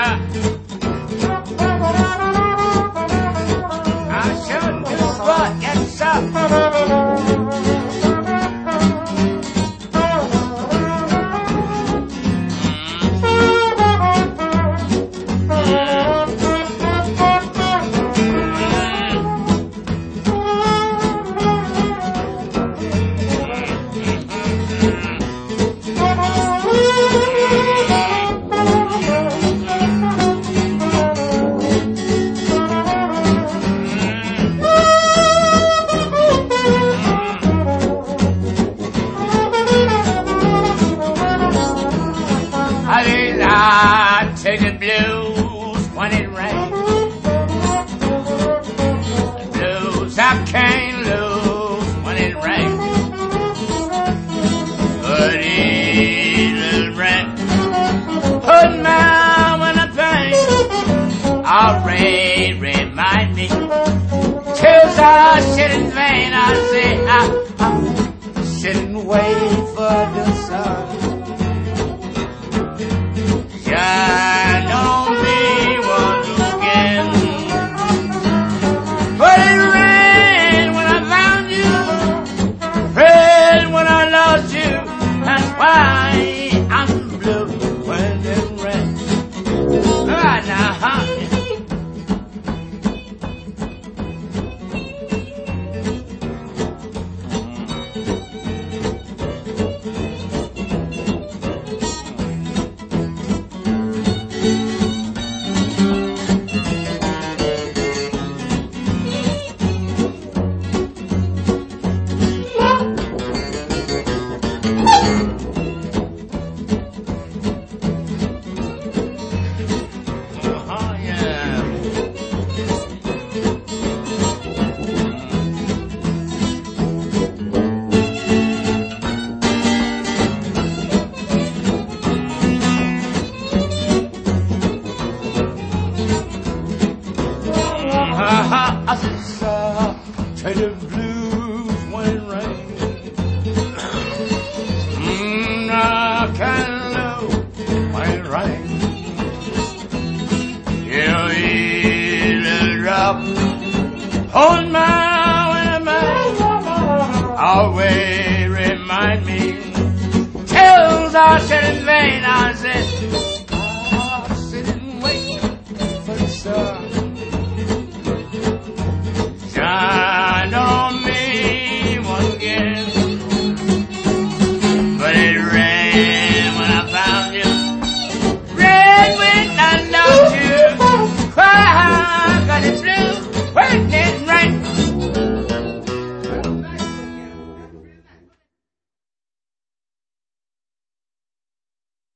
I sure do, but yes, sir. I take the blues when it rains. The blues I can't lose when it rains. But it'll rain. Put my when I pain. All rain remind me. Tears I shed in vain. I say I sit and wait for the sun. Shine on me once again. But it rained when I found you, rained when I lost you. That's why I'm blue when it rains. Right now, honey. I said, sir, take the blues when it rains. I can't lose when it rains. You little drop on my when it always remind me. Tales I said in vain.